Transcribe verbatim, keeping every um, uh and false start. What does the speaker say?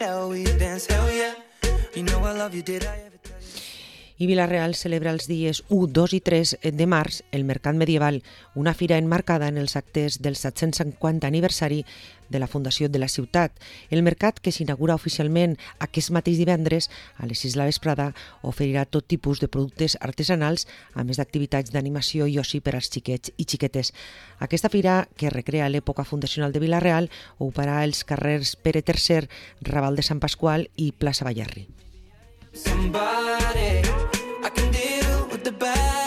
I Vila-real celebra els dies u, dos i tres de març el Mercat Medieval, una fira enmarcada en els actes del set-cents cinquanta aniversari de la fundació de la ciutat. El mercat, que s'inaugura oficialment aquest mateix divendres a les sis de la vesprada, oferirà tot tipus de productes artesanals, a més d'activitats d'animació i oci per als xiquets i xiquetes. Aquesta fira, que recrea l'època fundacional de Vila-real, ocuparà els carrers Pere tercer, Raval de Sant Pasqual i plaça Ballarri.